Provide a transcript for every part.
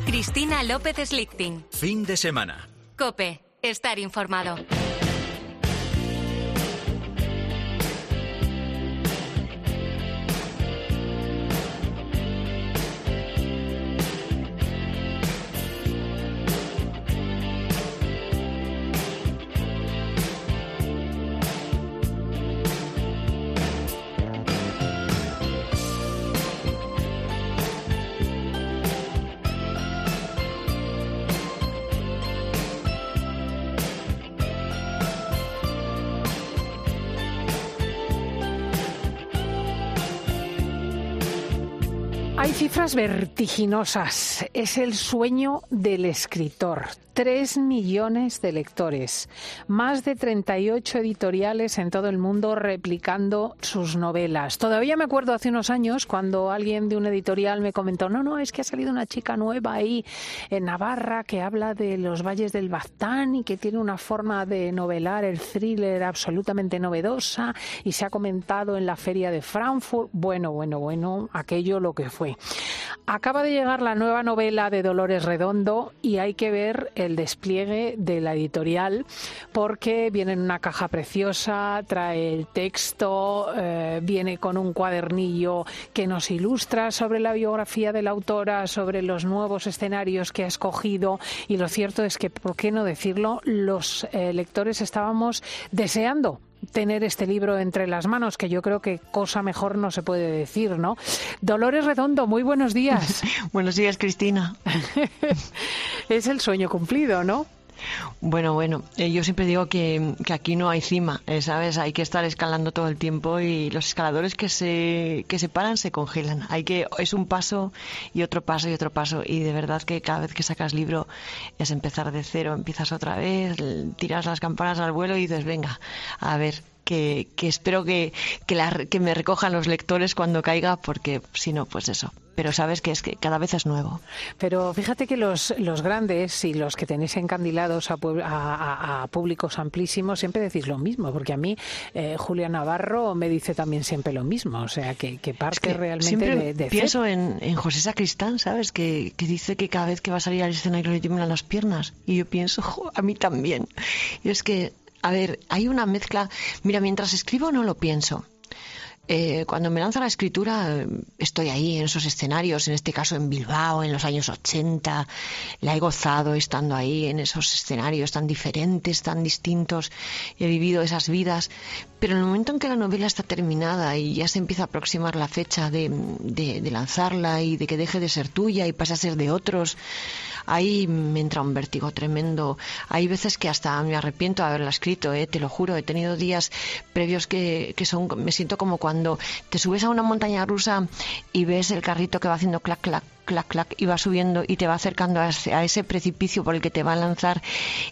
Cristina López Slichting. Fin de semana. COPE. Estar informado. Hay cifras vertiginosas. Es el sueño del escritor. 3 millones de lectores, más de 38 editoriales en todo el mundo replicando sus novelas. Todavía me acuerdo hace unos años cuando alguien de una editorial me comentó, no, es que ha salido una chica nueva ahí en Navarra que habla de los valles del Baztán y que tiene una forma de novelar el thriller absolutamente novedosa y se ha comentado en la feria de Frankfurt. Bueno, aquello lo que fue. Acaba de llegar la nueva novela de Dolores Redondo y hay que ver el despliegue de la editorial porque viene en una caja preciosa, trae el texto, viene con un cuadernillo que nos ilustra sobre la biografía de la autora, sobre los nuevos escenarios que ha escogido, y lo cierto es que, ¿por qué no decirlo?, los lectores estábamos deseando tener este libro entre las manos, que yo creo que cosa mejor no se puede decir, ¿no? Dolores Redondo, muy buenos días. Buenos días, Cristina. Es el sueño cumplido, ¿no? Bueno, yo siempre digo que aquí no hay cima, ¿sabes? Hay que estar escalando todo el tiempo y los escaladores que se paran se congelan. Es un paso y otro paso y otro paso, y de verdad que cada vez que sacas libro es empezar de cero, empiezas otra vez, tiras las campanas al vuelo y dices, venga, a ver, que espero que me recojan los lectores cuando caiga, porque si no, pues eso. Pero sabes que es que cada vez es nuevo. Pero fíjate que los grandes y los que tenéis encandilados a públicos amplísimos siempre decís lo mismo, porque a mí Julia Navarro me dice también siempre lo mismo, o sea que parte realmente siempre de pienso en José Sacristán, ¿sabes? Que dice que cada vez que va a salir al escenario le tiemblan las piernas, y yo pienso, a mí también. Y es que, a ver, hay una mezcla. Mira, mientras escribo no lo pienso. Cuando me lanzo a la escritura estoy ahí en esos escenarios, en este caso en Bilbao, en los años 80, la he gozado estando ahí en esos escenarios tan diferentes, tan distintos, he vivido esas vidas, pero en el momento en que la novela está terminada y ya se empieza a aproximar la fecha de lanzarla y de que deje de ser tuya y pase a ser de otros, ahí me entra un vértigo tremendo. Hay veces que hasta me arrepiento de haberla escrito, te lo juro. He tenido días previos que me siento como cuando te subes a una montaña rusa y ves el carrito que va haciendo clac, clac, clac, clac, y va subiendo y te va acercando a ese precipicio por el que te va a lanzar,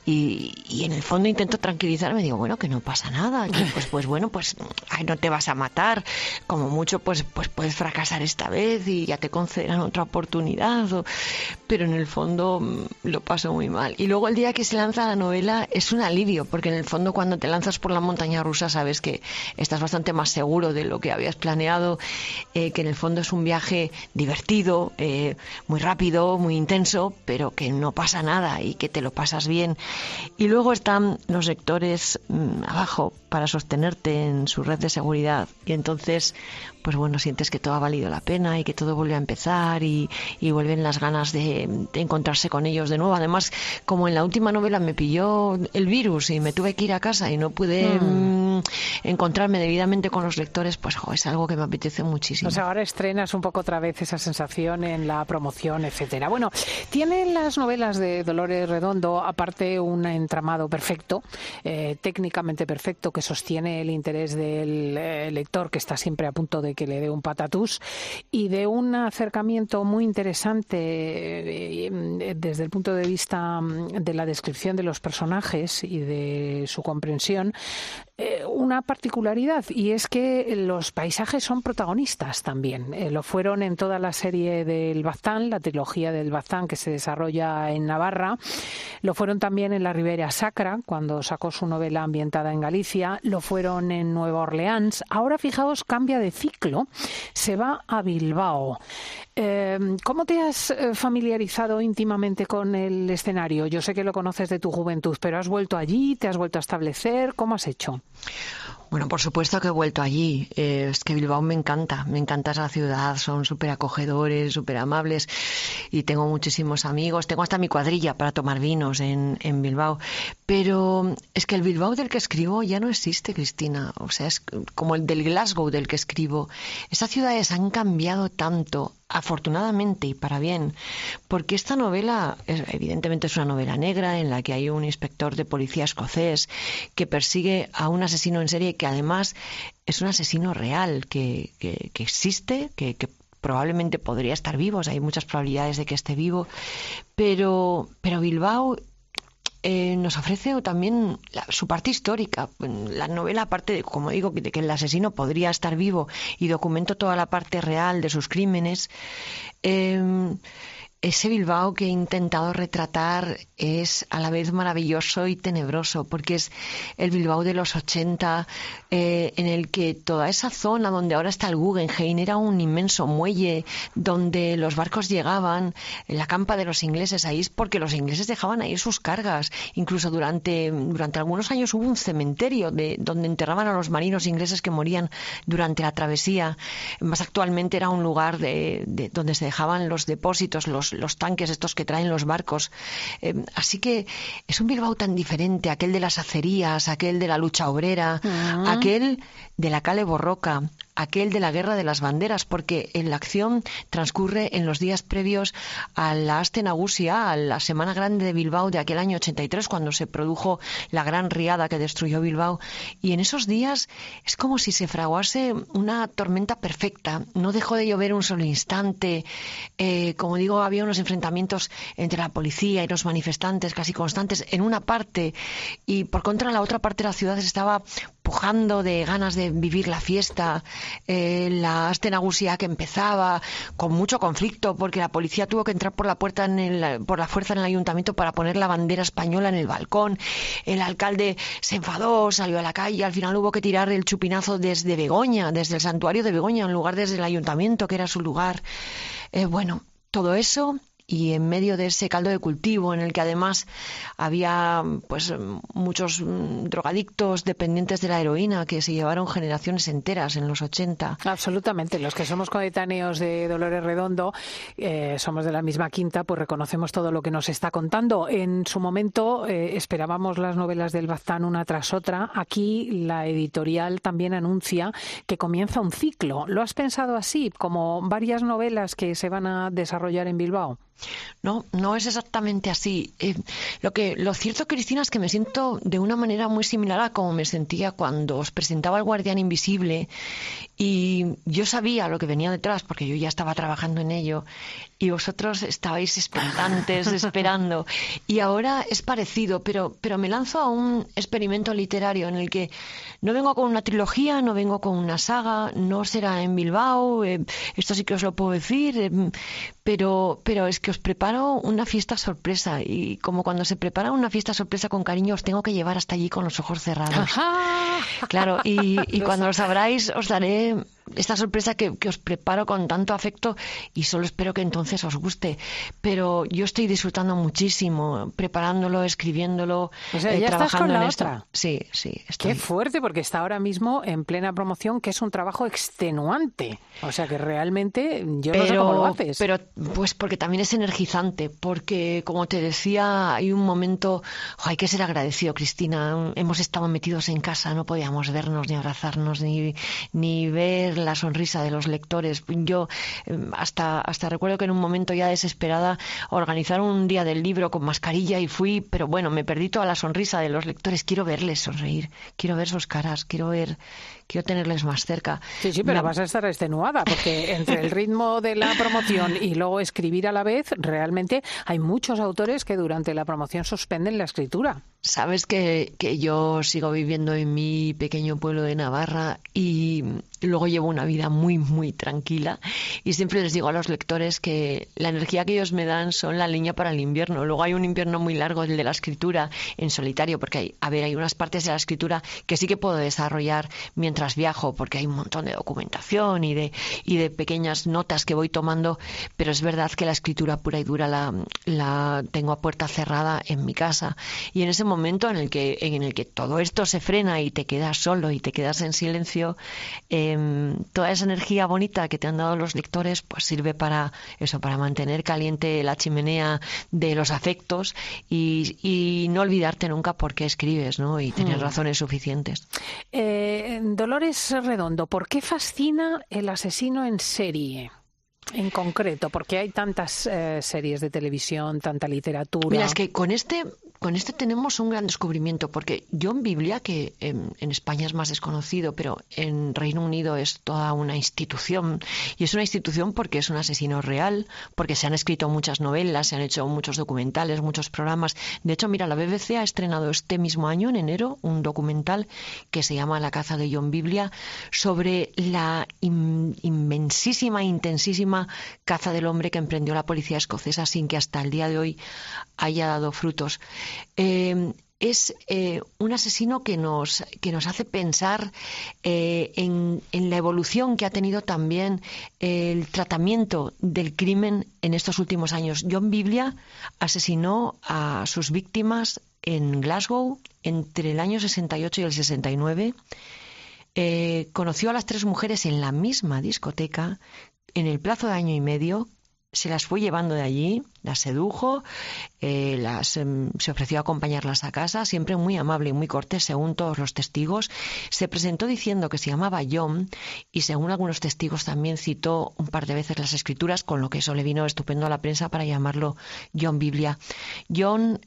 y en el fondo intento tranquilizarme, digo, bueno, que no pasa nada, que pues no te vas a matar, como mucho pues puedes fracasar esta vez y ya te concederán otra oportunidad, pero en el fondo lo paso muy mal. Y luego el día que se lanza la novela es un alivio, porque en el fondo cuando te lanzas por la montaña rusa sabes que estás bastante más seguro de lo que habías planeado, que en el fondo es un viaje divertido, muy rápido, muy intenso, pero que no pasa nada y que te lo pasas bien. Y luego están los lectores abajo para sostenerte en su red de seguridad, y entonces pues bueno, sientes que todo ha valido la pena y que todo vuelve a empezar y vuelven las ganas de encontrarse con ellos de nuevo. Además, como en la última novela me pilló el virus y me tuve que ir a casa y no pude encontrarme debidamente con los lectores, pues es algo que me apetece muchísimo. Pues ahora estrenas un poco otra vez esa sensación en la promoción, etcétera. Bueno, tienen las novelas de Dolores Redondo, aparte, un entramado perfecto, técnicamente perfecto, que sostiene el interés del lector, que está siempre a punto de que le dé un patatús, y de un acercamiento muy interesante desde el punto de vista de la descripción de los personajes y de su comprensión, una particularidad, y es que los paisajes son protagonistas también. Lo fueron en toda la serie del Baztán, la trilogía del Baztán que se desarrolla en Navarra. Lo fueron también en la Ribera Sacra, cuando sacó su novela ambientada en Galicia. Lo fueron en Nueva Orleans. Ahora, fijaos, cambia de ciclo. Se va a Bilbao. ¿Cómo te has familiarizado íntimamente con el escenario? Yo sé que lo conoces de tu juventud, pero ¿has vuelto allí? ¿Te has vuelto a establecer? ¿Cómo has hecho? Bueno, por supuesto que he vuelto allí. Es que Bilbao me encanta esa ciudad. Son súper acogedores, súper amables y tengo muchísimos amigos. Tengo hasta mi cuadrilla para tomar vinos en Bilbao. Pero es que el Bilbao del que escribo ya no existe, Cristina. O sea, es como el del Glasgow del que escribo. Esas ciudades han cambiado tanto, afortunadamente y para bien, porque esta novela evidentemente es una novela negra en la que hay un inspector de policía escocés que persigue a un asesino en serie que además es un asesino real, que existe, que probablemente podría estar vivo, o sea, hay muchas probabilidades de que esté vivo, pero Bilbao nos ofrece también su parte histórica. La novela, aparte de, como digo, de que el asesino podría estar vivo y documento toda la parte real de sus crímenes, ese Bilbao que he intentado retratar es a la vez maravilloso y tenebroso, porque es el Bilbao de los 80, en el que toda esa zona donde ahora está el Guggenheim era un inmenso muelle donde los barcos llegaban, la campa de los ingleses ahí es porque los ingleses dejaban ahí sus cargas. Incluso durante algunos años hubo un cementerio donde enterraban a los marinos ingleses que morían durante la travesía. Más actualmente era un lugar donde se dejaban los depósitos, los tanques estos que traen los barcos. Así que es un Bilbao tan diferente, aquel de las acerías, aquel de la lucha obrera, aquel de la Kale Borroka, aquel de la Guerra de las Banderas, porque la acción transcurre en los días previos a la Aste Nagusia, a la Semana Grande de Bilbao de aquel año 83, cuando se produjo la gran riada que destruyó Bilbao. Y en esos días es como si se fraguase una tormenta perfecta. No dejó de llover un solo instante. Como digo, había unos enfrentamientos entre la policía y los manifestantes casi constantes en una parte, y por contra en la otra parte de la ciudad se estaba pujando de ganas de vivir la fiesta. La Aste Nagusia que empezaba con mucho conflicto porque la policía tuvo que entrar por la puerta por la fuerza en el ayuntamiento para poner la bandera española en el balcón. El alcalde se enfadó, salió a la calle, al final hubo que tirar el chupinazo desde Begoña, desde el santuario de Begoña, en lugar desde el ayuntamiento, que era su lugar. Bueno, todo eso, y en medio de ese caldo de cultivo en el que además había pues muchos drogadictos dependientes de la heroína que se llevaron generaciones enteras en los 80. Absolutamente. Los que somos coetáneos de Dolores Redondo, somos de la misma quinta, pues reconocemos todo lo que nos está contando. En su momento esperábamos las novelas del Baztán una tras otra. Aquí la editorial también anuncia que comienza un ciclo. ¿Lo has pensado así, como varias novelas que se van a desarrollar en Bilbao? No es exactamente así. Lo cierto, Cristina, es que me siento de una manera muy similar a como me sentía cuando os presentaba El Guardián Invisible, y yo sabía lo que venía detrás porque yo ya estaba trabajando en ello y vosotros estabais expectantes, esperando. Y ahora es parecido, pero me lanzo a un experimento literario en el que no vengo con una trilogía, no vengo con una saga, no será en Bilbao, esto sí que os lo puedo decir, pero es que os preparo una fiesta sorpresa, y como cuando se prepara una fiesta sorpresa con cariño, os tengo que llevar hasta allí con los ojos cerrados. ¡Ajá! Claro, y cuando lo sabráis os daré esta sorpresa que os preparo con tanto afecto, y solo espero que entonces os guste. Pero yo estoy disfrutando muchísimo preparándolo, escribiéndolo, o sea, ¿ya trabajando estás con en la esto. otra? Sí, estoy. Qué fuerte, porque está ahora mismo en plena promoción, que es un trabajo extenuante. O sea que realmente yo no sé cómo lo haces. Pero pues porque también es energizante, porque como te decía, hay un momento, hay que ser agradecido, Cristina. Hemos estado metidos en casa, no podíamos vernos ni abrazarnos ni ver la sonrisa de los lectores. Yo hasta recuerdo que en un momento ya desesperada organizaron un día del libro con mascarilla y fui, pero bueno, me perdí toda la sonrisa de los lectores. Quiero verles sonreír, quiero ver sus caras, quiero ver quiero tenerles más cerca. Sí, pero vas a estar extenuada, porque entre el ritmo de la promoción y luego escribir a la vez, realmente hay muchos autores que durante la promoción suspenden la escritura. Sabes que yo sigo viviendo en mi pequeño pueblo de Navarra y luego llevo una vida muy, muy tranquila, y siempre les digo a los lectores que la energía que ellos me dan son la leña para el invierno. Luego hay un invierno muy largo, el de la escritura en solitario, porque hay unas partes de la escritura que sí que puedo desarrollar mientras viajo, porque hay un montón de documentación y de pequeñas notas que voy tomando, pero es verdad que la escritura pura y dura la tengo a puerta cerrada en mi casa, y en ese momento en el que todo esto se frena y te quedas solo y te quedas en silencio, toda esa energía bonita que te han dado los lectores pues sirve para eso, para mantener caliente la chimenea de los afectos y no olvidarte nunca por qué escribes, ¿no? Y tener razones suficientes. Dolores Redondo, ¿por qué fascina El asesino en serie? En concreto, porque hay tantas series de televisión, tanta literatura. Mira, es que con este tenemos un gran descubrimiento, porque John Biblia, que en España es más desconocido, pero en Reino Unido es toda una institución, y es una institución porque es un asesino real, porque se han escrito muchas novelas, se han hecho muchos documentales, muchos programas. De hecho, mira, la BBC ha estrenado este mismo año, en enero, un documental que se llama La caza de John Biblia, sobre la inmensísima, intensísima caza del hombre que emprendió la policía escocesa sin que hasta el día de hoy haya dado frutos. Es un asesino que nos hace pensar en la evolución que ha tenido también el tratamiento del crimen en estos últimos años. John Biblia asesinó a sus víctimas en Glasgow entre el año 68 y el 69. Conoció a las 3 mujeres en la misma discoteca. En el plazo de año y medio se las fue llevando de allí, las sedujo, se ofreció a acompañarlas a casa, siempre muy amable y muy cortés según todos los testigos. Se presentó diciendo que se llamaba John y según algunos testigos también citó un par de veces las escrituras, con lo que eso le vino estupendo a la prensa para llamarlo John Biblia. John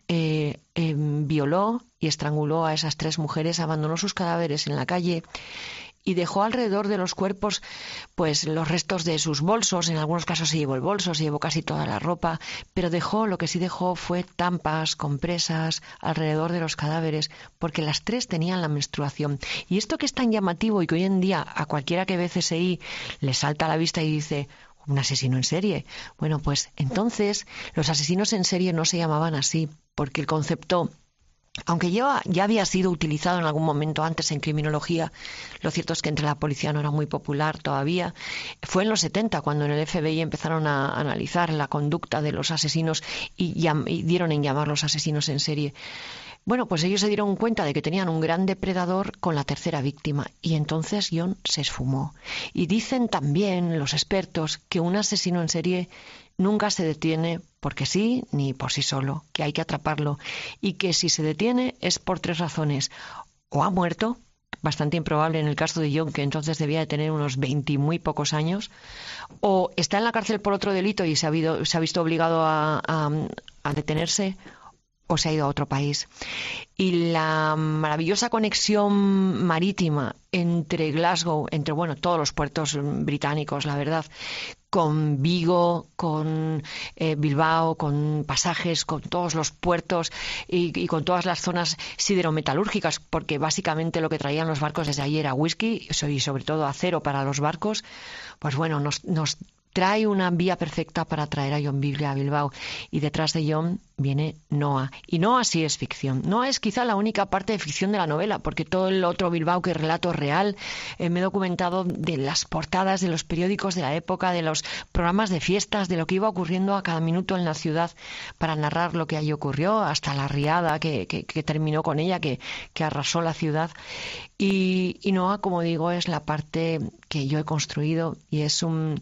violó y estranguló a esas 3 mujeres, abandonó sus cadáveres en la calle y dejó alrededor de los cuerpos pues los restos de sus bolsos. En algunos casos se llevó el bolso, se llevó casi toda la ropa, pero lo que sí dejó fue tampas, compresas alrededor de los cadáveres, porque las 3 tenían la menstruación. Y esto que es tan llamativo y que hoy en día a cualquiera que ve CSI le salta a la vista y dice: un asesino en serie. Bueno, pues entonces los asesinos en serie no se llamaban así, porque el concepto, aunque ya había sido utilizado en algún momento antes en criminología, lo cierto es que entre la policía no era muy popular todavía. Fue en los 70 cuando en el FBI empezaron a analizar la conducta de los asesinos y dieron en llamarlos asesinos en serie. Bueno, pues ellos se dieron cuenta de que tenían un gran depredador con la 3ª víctima, y entonces John se esfumó. Y dicen también los expertos que un asesino en serie nunca se detiene porque sí ni por sí solo, que hay que atraparlo, y que si se detiene es por 3 razones: o ha muerto, bastante improbable en el caso de John, que entonces debía de tener unos 20 y muy pocos años, o está en la cárcel por otro delito y se ha visto obligado a detenerse, o se ha ido a otro país. Y la maravillosa conexión marítima entre Glasgow, entre todos los puertos británicos, la verdad, con Vigo, con Bilbao, con Pasajes, con todos los puertos y con todas las zonas siderometalúrgicas, porque básicamente lo que traían los barcos desde allí era whisky y sobre todo acero para los barcos, pues nos trae una vía perfecta para traer a John Biblia a Bilbao. Y detrás de John viene Noa. Y Noa sí es ficción. Noa es quizá la única parte de ficción de la novela, porque todo el otro Bilbao que relato real. Me he documentado de las portadas de los periódicos de la época, de los programas de fiestas, de lo que iba ocurriendo a cada minuto en la ciudad para narrar lo que allí ocurrió, hasta la riada que terminó con ella, que arrasó la ciudad. Y Noa, como digo, es la parte que yo he construido, y es un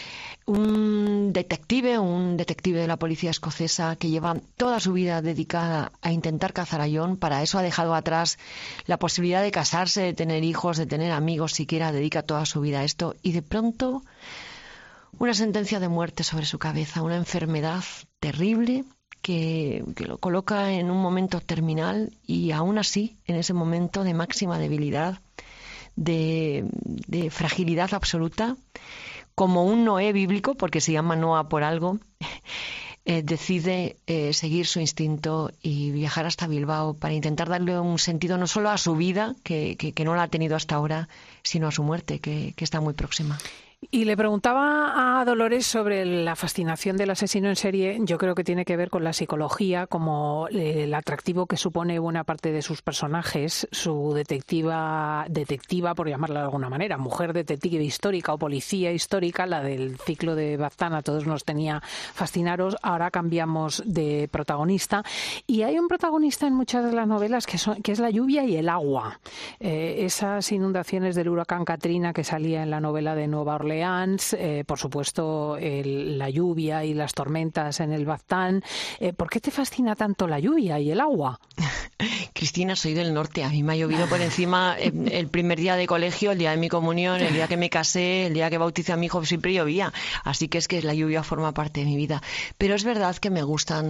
detective de la policía escocesa que lleva toda su vida dedicada a intentar cazar a John. Para eso ha dejado atrás la posibilidad de casarse, de tener hijos, de tener amigos siquiera. Dedica toda su vida a esto, y de pronto una sentencia de muerte sobre su cabeza, una enfermedad terrible que lo coloca en un momento terminal, y aún así, en ese momento de máxima debilidad, de fragilidad absoluta, como un Noé bíblico, porque se llama Noa por algo, decide seguir su instinto y viajar hasta Bilbao para intentar darle un sentido no solo a su vida, que no la ha tenido hasta ahora, sino a su muerte, que está muy próxima. Y le preguntaba a Dolores sobre la fascinación del asesino en serie. Yo creo que tiene que ver con la psicología, como el atractivo que supone buena parte de sus personajes, su detectiva, por llamarla de alguna manera, mujer detective histórica o policía histórica, la del ciclo de Baztán a todos nos tenía fascinados. Ahora cambiamos de protagonista y hay un protagonista en muchas de las novelas que es la lluvia y el agua. Esas inundaciones del huracán Katrina que salía en la novela de Nueva Orleans, por supuesto la lluvia y las tormentas en el Baztán. ¿Por qué te fascina tanto la lluvia y el agua? Cristina, soy del norte. A mí me ha llovido por encima el primer día de colegio, el día de mi comunión, el día que me casé, el día que bauticé a mi hijo, siempre llovía. Así que es que la lluvia forma parte de mi vida. Pero es verdad que me gusta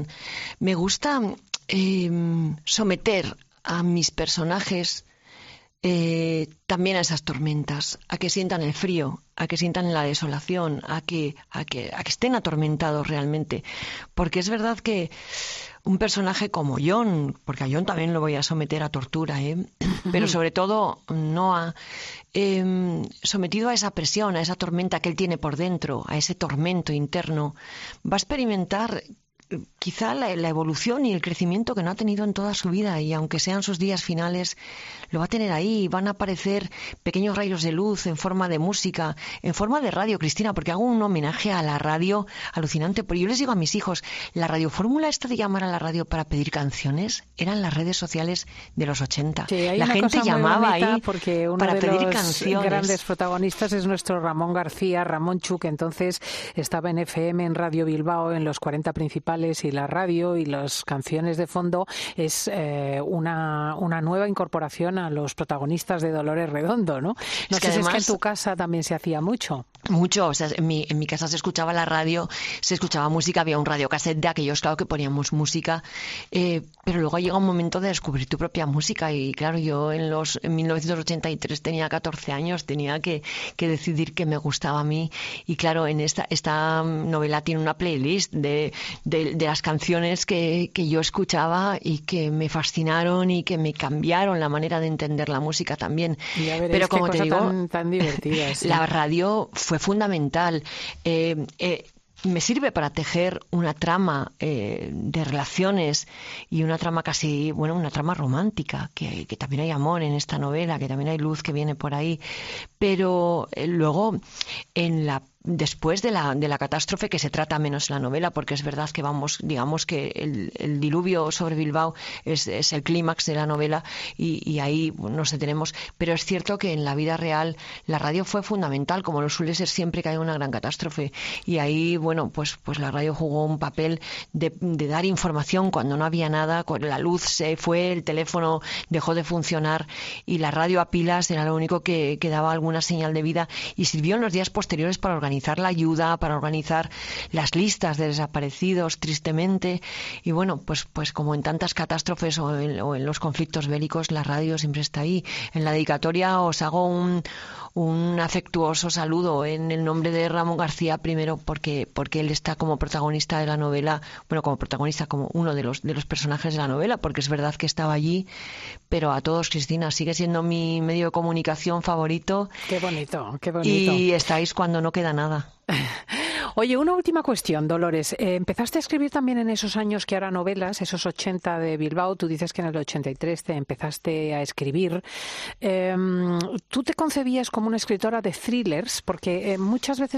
someter a mis personajes también a esas tormentas, a que sientan el frío, a que sientan la desolación, a que estén atormentados realmente. Porque es verdad que un personaje como John, porque a John también lo voy a someter a tortura, pero sobre todo Noah, sometido a esa presión, a esa tormenta que él tiene por dentro, a ese tormento interno, va a experimentar quizá la evolución y el crecimiento que no ha tenido en toda su vida, y aunque sean sus días finales, lo va a tener ahí. Van a aparecer pequeños rayos de luz en forma de música, en forma de radio, Cristina, porque hago un homenaje a la radio alucinante. Porque yo les digo a mis hijos, la radiofórmula esta de llamar a la radio para pedir canciones eran las redes sociales de los 80. Sí, la gente llamaba ahí porque uno para de pedir los canciones. Grandes protagonistas es nuestro Ramón García, Ramonchu, que entonces estaba en FM, en Radio Bilbao, en los 40 principales, y la radio y las canciones de fondo es una nueva incorporación a los protagonistas de Dolores Redondo, ¿no? No sé si es que en tu casa también se hacía mucho. Mucho, o sea, en mi casa se escuchaba la radio, se escuchaba música, había un radiocassette de aquellos, claro, que poníamos música, pero luego llega un momento de descubrir tu propia música, y claro, yo en 1983 tenía 14 años, tenía que decidir qué me gustaba a mí, y claro, en esta novela tiene una playlist de las canciones que yo escuchaba y que me fascinaron y que me cambiaron la manera de entender la música también. Ya veréis, pero como qué te cosa digo, tan divertida, sí. La radio fue fundamental. Me sirve para tejer una trama de relaciones y una trama casi, una trama romántica, que también hay amor en esta novela, que también hay luz que viene por ahí, pero luego después de la catástrofe, que se trata menos en la novela, porque es verdad que digamos que el diluvio sobre Bilbao es el clímax de la novela, y ahí nos detenemos, pero es cierto que en la vida real la radio fue fundamental, como lo suele ser siempre que hay una gran catástrofe, y ahí pues la radio jugó un papel de dar información cuando no había nada, cuando la luz se fue, el teléfono dejó de funcionar, y la radio a pilas era lo único que daba alguna señal de vida, y sirvió en los días posteriores para organizar la ayuda, para organizar las listas de desaparecidos, tristemente. Y pues como en tantas catástrofes o en los conflictos bélicos, la radio siempre está ahí. En la dedicatoria os hago un afectuoso saludo en el nombre de Ramón García, primero porque él está como protagonista de la novela, como uno de los personajes de la novela, porque es verdad que estaba allí, pero a todos, Cristina, sigue siendo mi medio de comunicación favorito. Qué bonito, qué bonito. Y estáis cuando no queda nada. Oye, una última cuestión, Dolores. Empezaste a escribir también en esos años que ahora novelas, esos 80 de Bilbao. Tú dices que en el 83 te empezaste a escribir. ¿Tú te concebías como una escritora de thrillers? Porque muchas veces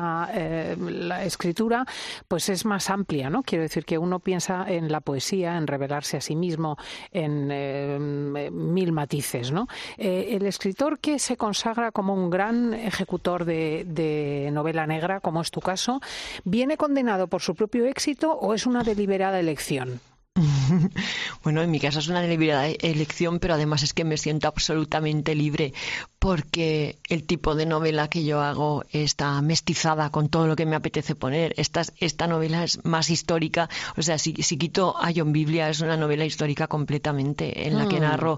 la escritura pues es más amplia, ¿no? Quiero decir que uno piensa en la poesía, en revelarse a sí mismo, en mil matices, ¿no? El escritor que se consagra como un gran ejecutor de novela negra, como es tu caso, ¿viene condenado por su propio éxito o es una deliberada elección? Bueno, en mi caso es una deliberada elección, pero además es que me siento absolutamente libre, porque el tipo de novela que yo hago está mestizada con todo lo que me apetece poner. Esta novela es más histórica, o sea, si quito a John Biblia, es una novela histórica completamente, en la que narro,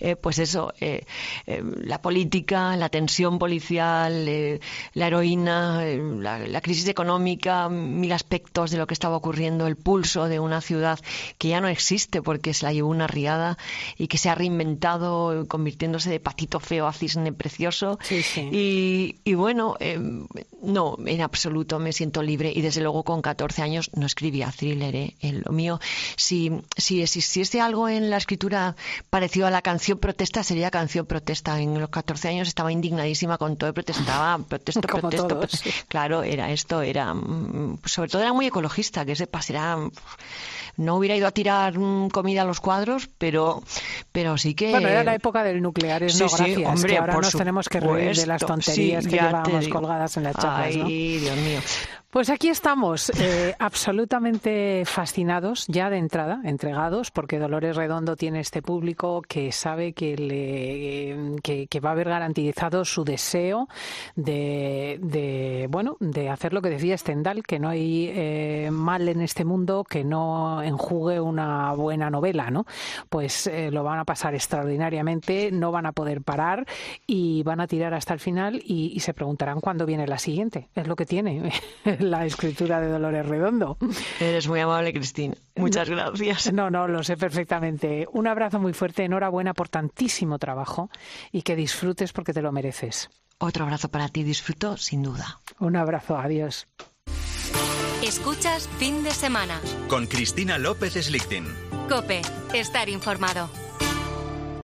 la política, la tensión policial, la heroína, la crisis económica, 1000 aspectos de lo que estaba ocurriendo, el pulso de una ciudad que ya no existe porque se la llevó una riada y que se ha reinventado convirtiéndose de patito feo a cisne precioso. Sí, sí. Y bueno, no, en absoluto me siento libre, y desde luego con 14 años no escribía thriller, lo mío, si existiese algo en la escritura parecido a la canción protesta, sería canción protesta. En los 14 años estaba indignadísima con todo y protestaba, protesto. Todos, sí. Claro, sobre todo era muy ecologista, que sepas, no hubiera ido a tirar comida a los cuadros, pero sí que... Bueno, era la época del nucleares, no gracias, sí, hombre, que ahora nos tenemos que reír de las tonterías que llevábamos colgadas en las chapas, ¿no? Ay, Dios mío. Pues aquí estamos, absolutamente fascinados ya de entrada, entregados, porque Dolores Redondo tiene este público que sabe que va a haber garantizado su deseo de hacer lo que decía Stendhal, que no hay mal en este mundo que no enjugue una buena novela, ¿no? Pues lo van a pasar extraordinariamente, no van a poder parar y van a tirar hasta el final y se preguntarán cuándo viene la siguiente. Es lo que tiene la escritura de Dolores Redondo. Eres muy amable, Cristina. Muchas gracias. No, lo sé perfectamente. Un abrazo muy fuerte, enhorabuena por tantísimo trabajo y que disfrutes porque te lo mereces. Otro abrazo para ti, disfruto sin duda. Un abrazo, adiós. Escuchas Fin de Semana con Cristina López Slichting. COPE, estar informado.